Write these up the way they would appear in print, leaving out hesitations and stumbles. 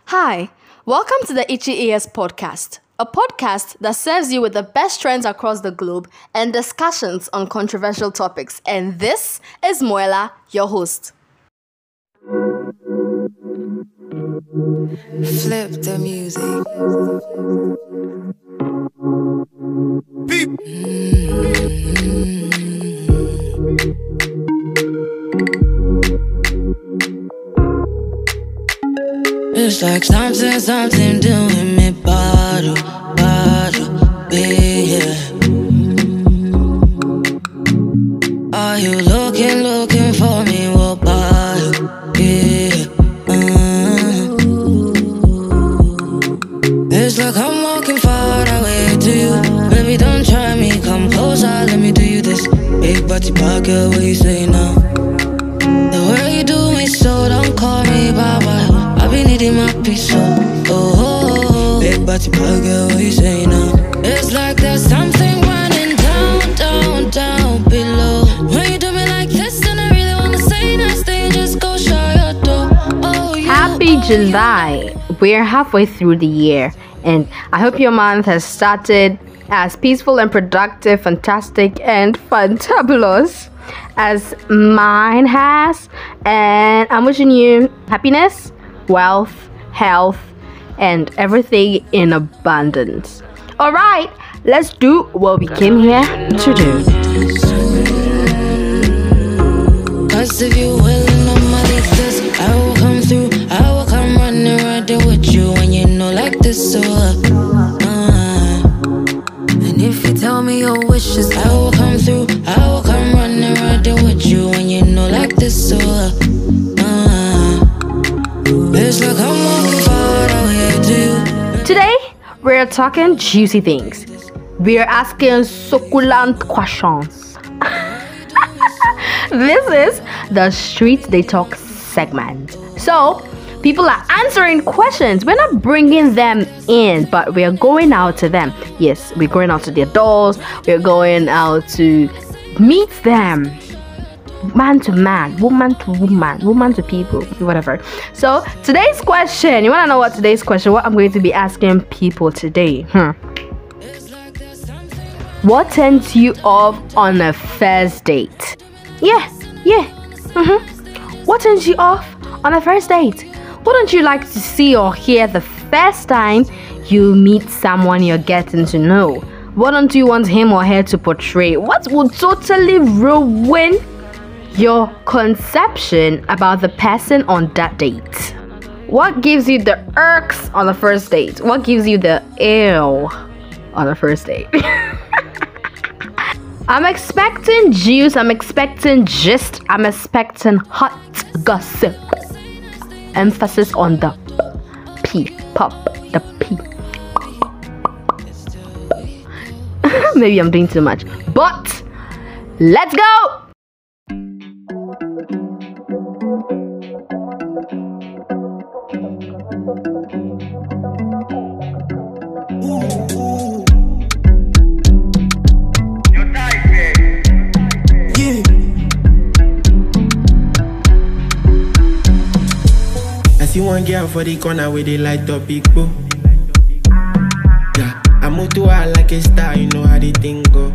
Hi, welcome to the Itchy Ears podcast, a podcast that serves you with the best trends across the globe and discussions on controversial topics. And this is Moela, your host. Flip the music. It's like something doing me bottle, yeah. Are you looking for me? What bottle, yeah. It's like I'm walking far away to you. Baby, don't try me, come closer, let me do you this. Big body pocket, what you say now? The way you do me so, don't call me bye-bye. I be needing my peace, big body pocket, what you say now? It's like there's something running down below. When you do me like this, and I really wanna say nice thing, just go shut your door. Happy July! We're halfway through the year, and I hope your month has started as peaceful and productive, fantastic and fantabulous as mine has. And I'm wishing you happiness, wealth, health, and everything in abundance. Alright, let's do what we came here to do. Cause if you willing on my like this, I will come through, I will come running right there with you. When you know like this, and if you tell me your wishes, I will come through, I will come running right there with you. When you know like this, it's like I'm walking far away to you. Today, we're talking juicy things. We're asking succulent questions. This is the Street They Talk segment. So, people are answering questions. We're not bringing them in, but we're going out to them. Yes, we're going out to their doors. We're going out to meet them. Man to man, woman to woman, woman to people, whatever. So, today's question. You want to know what today's question? What I'm going to be asking people today. What turns you off on a first date? Yeah. What turns you off on a first date? What don't you like to see or hear the first time you meet someone you're getting to know? What don't you want him or her to portray? What would totally ruin your conception about the person on that date? What gives you the irks on the first date? What gives you the ew on the first date? I'm expecting juice, I'm expecting gist, I'm expecting hot gossip. Emphasis on the P, pop, the P. Maybe I'm doing too much, but let's go! See one girl for the corner where they light up big bro. Yeah, I move to her like a star, you know how the thing go.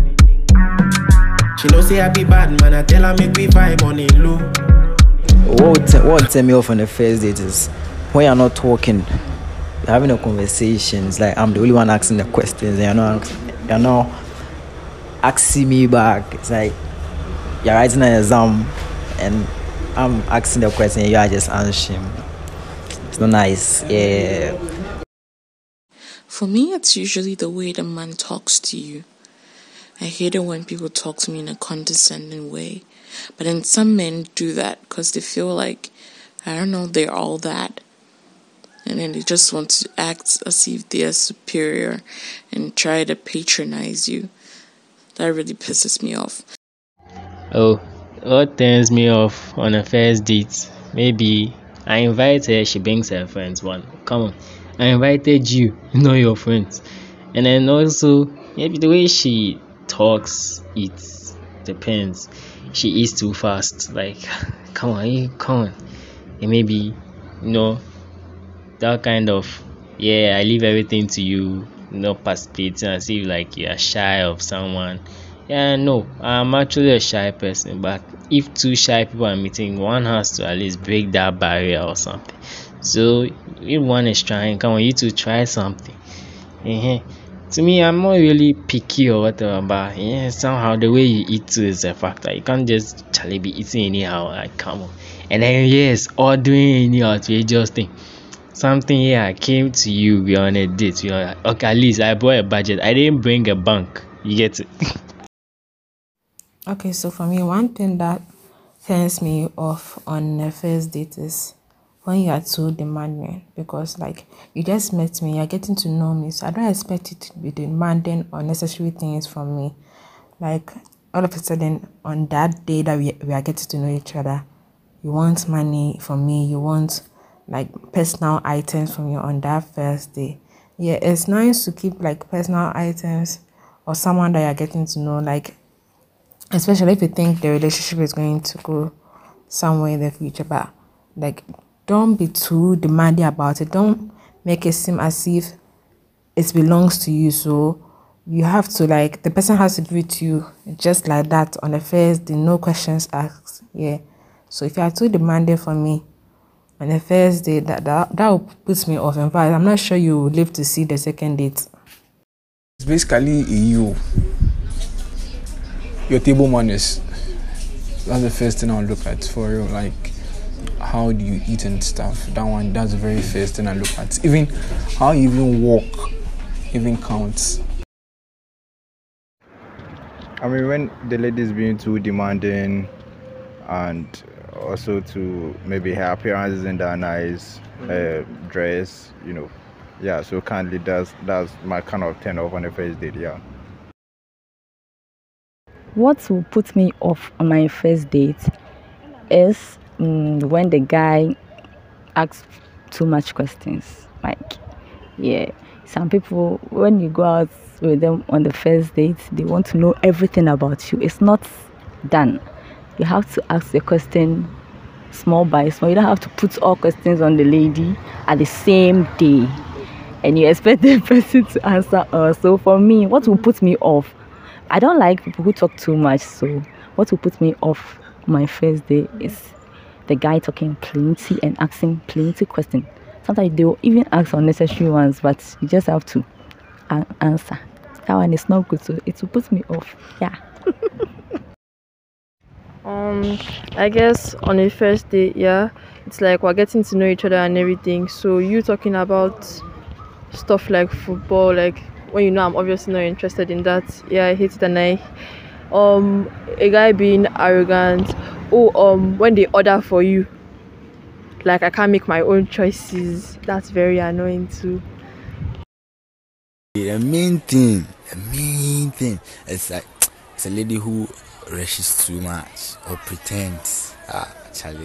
She know say I be bad man, I tell her make we vibe on it low. What would turn me off on the first date is when you're not talking, you're having a conversation. It's like I'm the only one asking the questions, and you're not asking me back. It's like you're writing an exam and I'm asking the question, you are just answering. It's not nice. Yeah. For me, it's usually the way the man talks to you. I hate it when people talk to me in a condescending way. But then some men do that because they feel like, I don't know, they're all that. And then they just want to act as if they are superior and try to patronize you. That really pisses me off. Oh, what turns me off on a first date? Maybe I invite her, she brings her friends. One, come on, I invited you, not your friends. And then also, maybe the way she talks, it depends. She eats too fast. Like, come on. And maybe, that kind of, yeah, I leave everything to you, not participating as if like you are shy of someone. Yeah, no, I'm actually a shy person, but if two shy people are meeting, one has to at least break that barrier or something. So if one is trying, come on, you to try something. To me, I'm not really picky or whatever, but yeah, somehow the way you eat too is a factor. You can't just Charlie be eating anyhow, like come on. And then yes, ordering any outrageous thing. Something here, I came to you, we're on a date, you're like, okay, at least I brought a budget. I didn't bring a bank. You get it? Okay, so for me, one thing that turns me off on a first date is when you are too demanding, because like you just met me, you're getting to know me, so I don't expect you to be demanding unnecessary things from me. Like all of a sudden on that day that we are getting to know each other, you want money from me, you want like personal items from you on that first day. Yeah, it's nice to keep like personal items or someone that you're getting to know, like especially if you think the relationship is going to go somewhere in the future, but like don't be too demanding about it. Don't make it seem as if it belongs to you, so you have to, like, the person has to give it to you just like that on the first day, no questions asked. Yeah, so if you are too demanding for me on the first day, that will put me off. In fact, I'm not sure you will live to see the second date. It's basically your table manners. That's the first thing I'll look at for you. Like, how do you eat and stuff? That's the very first thing I look at. Even how you even walk even counts. I mean, when the lady's being too demanding and also to maybe her appearance isn't that nice, dress, yeah, so kindly that's my kind of turn off on the first date, yeah. What will put me off on my first date is when the guy asks too much questions. Like, yeah, some people, when you go out with them on the first date, they want to know everything about you. It's not done. You have to ask the question small by small. You don't have to put all questions on the lady at the same day and you expect the person to answer us. So for me, what will put me off, I don't like people who talk too much. So what will put me off my first day is the guy talking plenty and asking plenty questions. Sometimes they will even ask unnecessary ones, but you just have to answer. That one is not good, so it will put me off. Yeah. I guess on a first date, yeah, it's like we're getting to know each other and everything. So you talking about stuff like football, like when you know I'm obviously not interested in that. Yeah, I hate it. And a guy being arrogant. When they order for you, like I can't make my own choices. That's very annoying too. The main thing is like it's a lady who rushes too much or pretends. Charlie.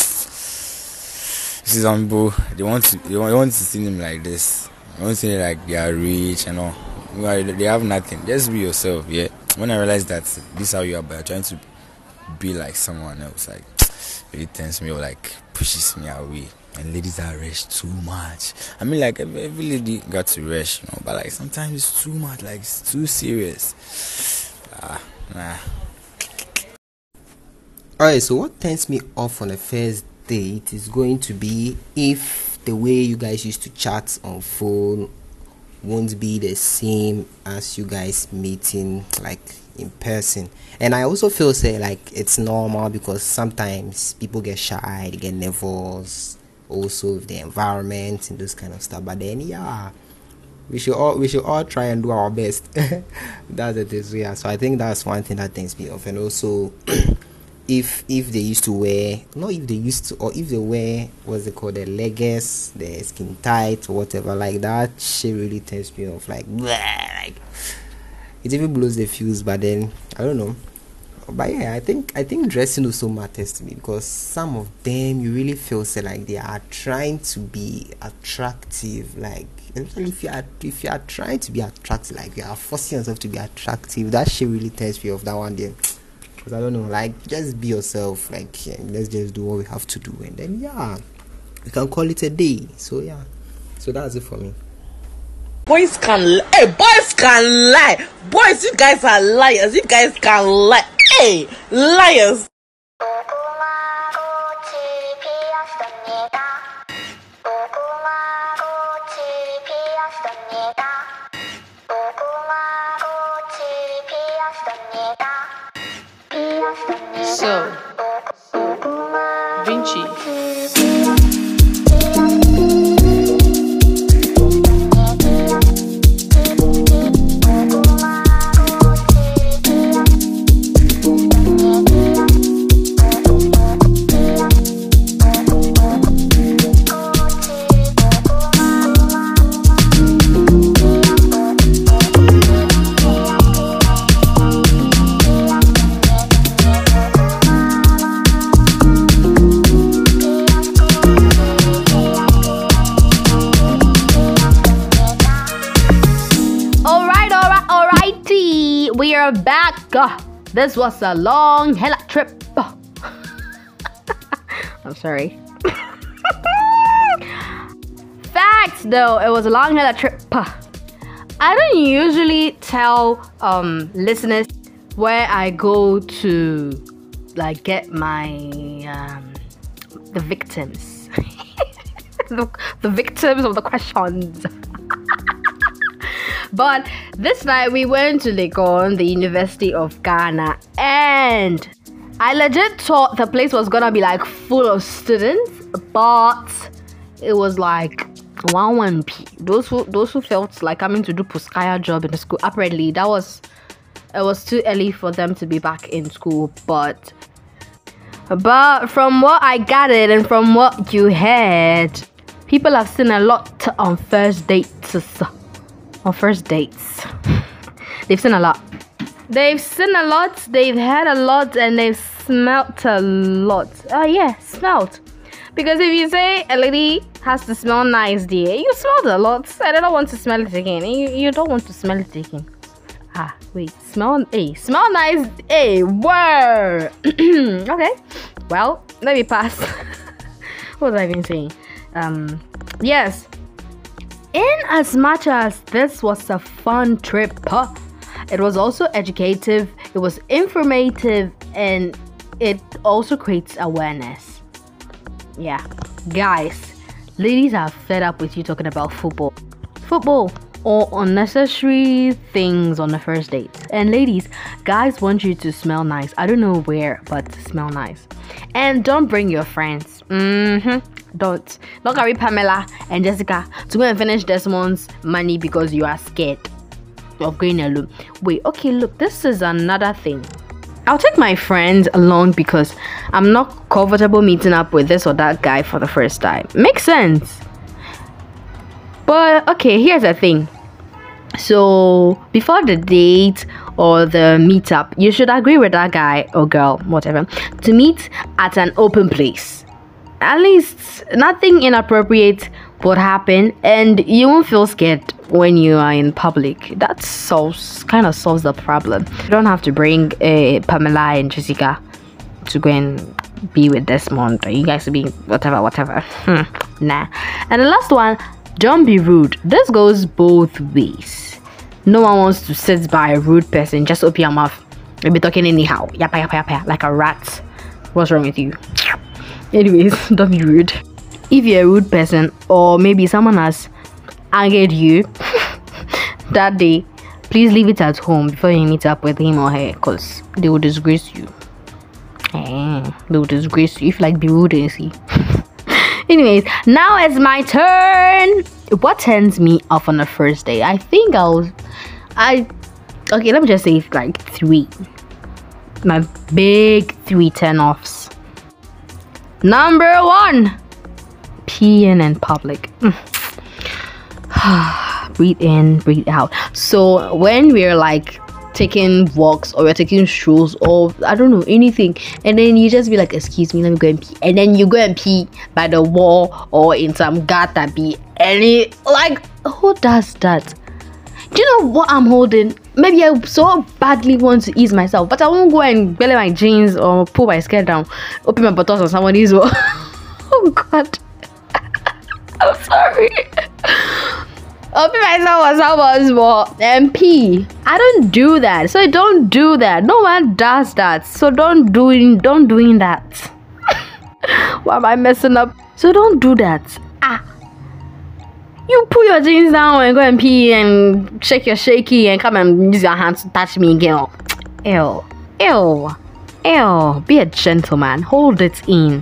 See some people, they want to see them like this. They want to say like they are rich and all. They have nothing. Just be yourself. Yeah. When I realized that this is how you are, but you're trying to be like someone else, like really turns me or like pushes me away. And ladies are rushed too much. I mean, like every lady got to rush, but like sometimes it's too much, like it's too serious. Nah. Alright, so what turns me off on a first date is going to be if the way you guys used to chat on phone won't be the same as you guys meeting like in person. And I also feel like it's normal because sometimes people get shy, they get nervous also with the environment and those kind of stuff. But then yeah, we should all try and do our best. That's it is, yeah. So I think that's one thing that turns me off. And also if they used to wear, not if they used to, or if they wear what's it called, the leggings, the skin tight or whatever, like that shit really turns me off. Like, bleh, like it even blows the fuse. But then I don't know. But yeah, I think dressing also matters to me, because some of them you really feel like they are trying to be attractive. Like if you are trying to be attractive, like you are forcing yourself to be attractive, that shit really turns me off. That one there. Because I don't know, like just be yourself. Like let's just do what we have to do, and then yeah, we can call it a day. So yeah. So that's it for me. Boys can lie. Hey, boys can lie. Boys, you guys are liars. You guys can lie. Hey, liars. So, Vinci. We are back. This was a long hella trip. I'm sorry. Facts though, it was a long hella trip. I don't usually tell listeners where I go to like get my the victims. the victims of the questions. But this night we went to Legon, the University of Ghana, and I legit thought the place was gonna be like full of students, but it was like 1p. Those who felt like coming to do Puskaya job in the school, apparently it was too early for them to be back in school. But from what I gathered and from what you heard, people have seen a lot on first dates. On first dates. They've seen a lot. They've seen a lot, they've heard a lot, and they've smelt a lot. Yeah, smelt. Because if you say a lady has to smell nice, dear, you smelled a lot. I don't want to smell it again. You don't want to smell it again. Wait, smell nice, word. Okay, well, let me pass. What was I even saying? Yes. In as much as this was a fun trip, it was also educative, it was informative, and it also creates awareness. Yeah, guys, ladies are fed up with you talking about football or unnecessary things on the first date. And ladies, guys want you to smell nice. I don't know where, but smell nice. And don't bring your friends. Don't carry Pamela and Jessica to go and finish Desmond's money because you are scared of going alone. Wait, okay, look, this is another thing. I'll take my friends along because I'm not comfortable meeting up with this or that guy for the first time. Makes sense. But okay, here's the thing. So before the date or the meetup, you should agree with that guy or girl, whatever, to meet at an open place. At least nothing inappropriate would happen, and you won't feel scared when you are in public. That kind of solves the problem. You don't have to bring Pamela and Jessica to go and be with Desmond, or you guys to be whatever. Nah. And the last one, don't be rude. This goes both ways. No one wants to sit by a rude person. Just open your mouth and be talking anyhow, yappa, like a rat. What's wrong with you? Anyways, don't be rude. If you're a rude person, or maybe someone has angered you that day, please leave it at home before you meet up with him or her, because they will disgrace you. They will disgrace you if like be rude, you see. Anyways, now it's my turn. What turns me off on the first day? I think okay, let me just say like 3. My big 3 turn-offs. Number 1, peeing in public. Breathe in, breathe out. So when we're like taking walks or we're taking strolls or I don't know, anything, and then you just be like, excuse me, let me go and pee, and then you go and pee by the wall or in some gutter pee, and like, who does that? Do you know what I'm holding? Maybe I so badly want to ease myself, but I won't go and belly my jeans or pull my skirt down, open my buttocks on somebody's wall. Oh god. I'm sorry. Open myself was almost more MP. I don't do that. So don't do that. No one does that. So don't doing that. Why am I messing up? So don't do that. You put your jeans down and go and pee and shake your shaky and come and use your hands to touch me again. Ew. Ew. Ew. Be a gentleman. Hold it in.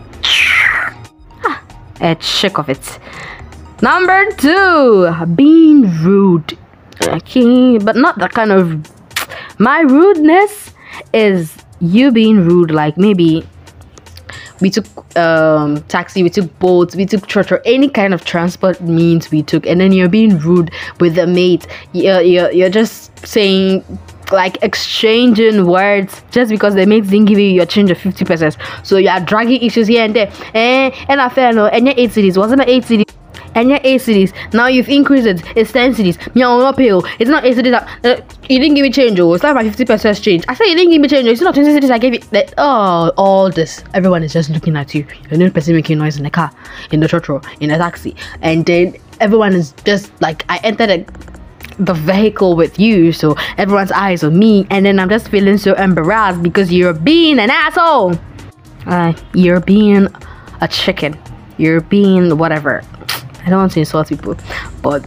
A shake of it. Number 2, being rude. Okay, but not that kind of. My rudeness is you being rude. Like maybe we took taxi, we took boats, we took church, or any kind of transport means we took, and then you're being rude with the mate. You're just saying, like, exchanging words just because the mates didn't give you your change of 50 pesos. So you are dragging issues here and there. And I fell no, and your 8 cities wasn't it 8 cities. And your 8 cities, now you've increased it, it's 10 cities. Me, I will not pay. It's not 8 cities. You didn't give me change. It's not my 50 pesos change. I said you didn't give me change. It's not 20 cities. I gave you. All this. Everyone is just looking at you. You're the only person making noise in the car, in the church, in the taxi, and then everyone is just like, I entered the vehicle with you, so everyone's eyes on me, and then I'm just feeling so embarrassed because you're being an asshole. You're being a chicken. You're being whatever. I don't want to insult people, but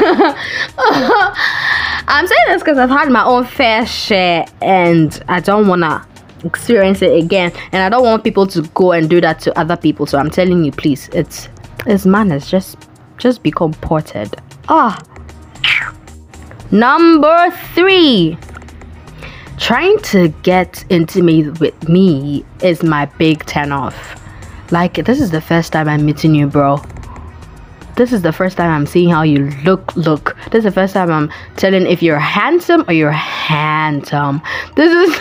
I'm saying this because I've had my own fair share and I don't want to experience it again, and I don't want people to go and do that to other people. So I'm telling you, please, it's manners. Just be comported. Number 3, trying to get intimate with me is my big turn off. Like, this is the first time I'm meeting you, bro. This is the first time I'm seeing how you look. This is the first time I'm telling if you're handsome or you're handsome. This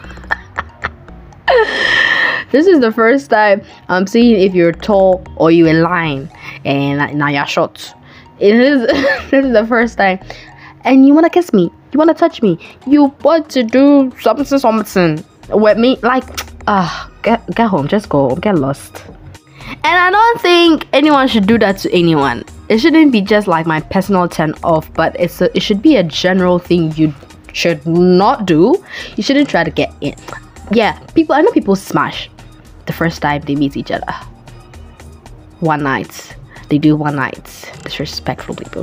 is the first time I'm seeing if you're tall or you in line and now you're short. This is the first time. And you want to kiss me, you want to touch me, you want to do something with me. Like, get home, just go, get lost. And I don't think anyone should do that to anyone. It shouldn't be just like my personal turn off, but it should be a general thing you should not do. You shouldn't try to get in. Yeah, I know people smash the first time they meet each other. One night. They do one night. Disrespectful people.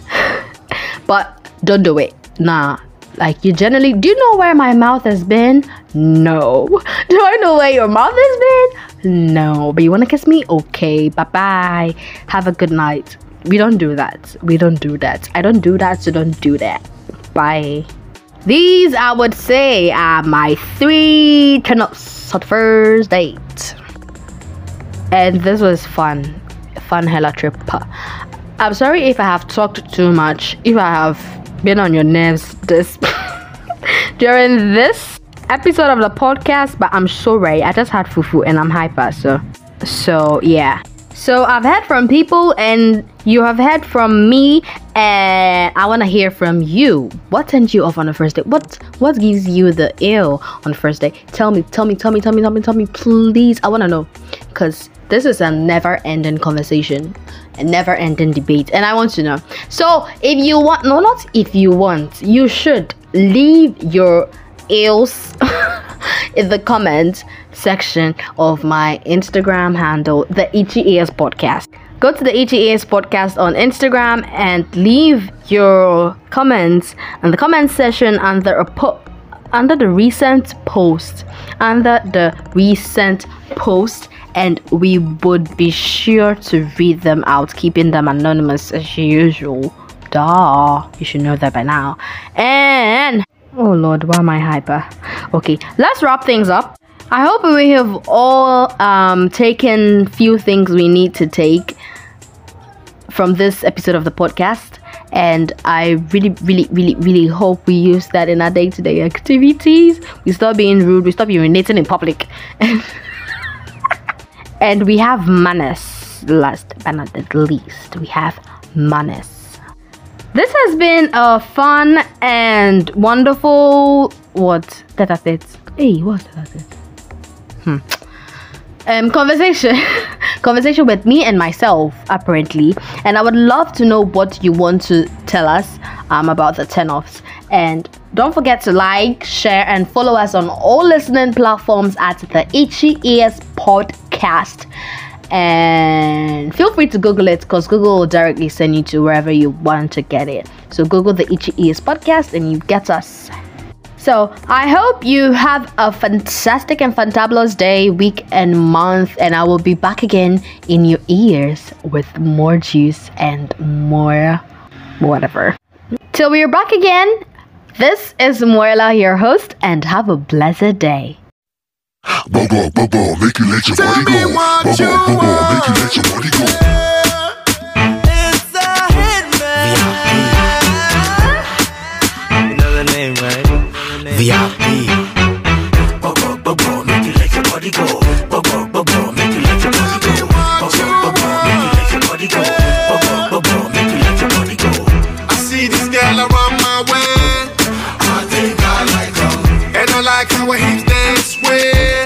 But don't do it. Nah. Like, you generally, do you know where my mouth has been? No. Do I know where your mouth has been? No. But you want to kiss me? Okay. Bye-bye. Have a good night. We don't do that. We don't do that. I don't do that, so don't do that. Bye. These, I would say, are my 3 turn-ups on the first date. And this was fun. Fun hella trip. I'm sorry if I have talked too much. If I have been on your nerves during this episode of the podcast, but I'm sorry. I just had fufu and I'm hyper, so yeah. So I've heard from people and you have heard from me, and I want to hear from you. What turns you off on the first date? What gives you the ill on the first date? Tell me, please. I want to know, because this is a never-ending conversation, a never-ending debate, and I want to know. So if you want, no, not if you want, you should leave your ills in the comment section of my Instagram handle, the Itchy Ears Podcast. Go to the Itchy Ears Podcast on Instagram and leave your comments in the comment section under the recent post, and we would be sure to read them out, keeping them anonymous as usual. Duh, you should know that by now. And oh lord, why am I hyper? Okay, let's wrap things up. I hope we have all taken few things we need to take from this episode of the podcast, and I really hope we use that in our day-to-day activities. We stop being rude, we stop urinating in public, and we have manners. Last but not the least, we have manners. This has been a fun and wonderful conversation conversation with me and myself, apparently. And I would love to know what you want to tell us about the turn-offs. And don't forget to like, share, and follow us on all listening platforms at the Itchy Ears Podcast. And feel free to Google it, because Google will directly send you to wherever you want to get it. So Google the Itchy Ears Podcast and you get us. So I hope you have a fantastic and fantabulous day, week, and month. And I will be back again in your ears with more juice and more whatever. Till we're back again, this is Moela, your host, and have a blessed day. Bubble, bubble, make you let your body go. Bubble, bubble, make you let your body go. It's a hitman. You know the name, right? VIP. Bubble, bubble, make you let your body go. Bubble, bubble, make you let your body go. Bubble, bubble, make you let your body go. Bubble, bubble, make you let your body go. I see this girl around my way. I think I like her. And I like how her hips dance way.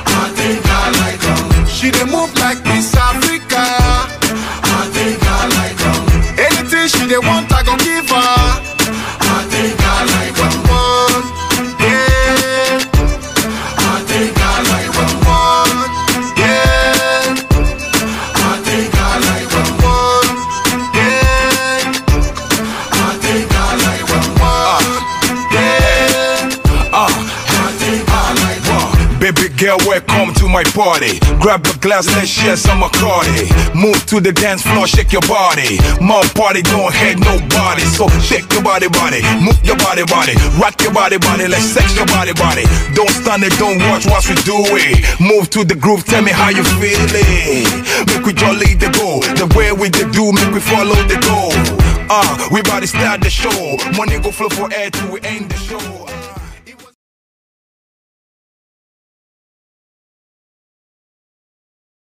She dey move like Miss Africa. I think I like her. Anything she dey want, I gon' give her. I think I like what you want, yeah. I think I like what you want, yeah. I think I like what you want, yeah. I think I like what you want, yeah. I think I like what. Baby girl, welcome to my party. Grab a glass, let's share some Bacardi. Move to the dance floor, shake your body. Mom party, don't hate nobody. So shake your body, body. Move your body, body. Rock your body, body. Let's sex your body, body. Don't stand it, don't watch what we do it. Move to the groove, tell me how you feeling. Make we jolly the go. The way we do, make we follow the goal. We about to start the show. Money go flow for air till we end the show.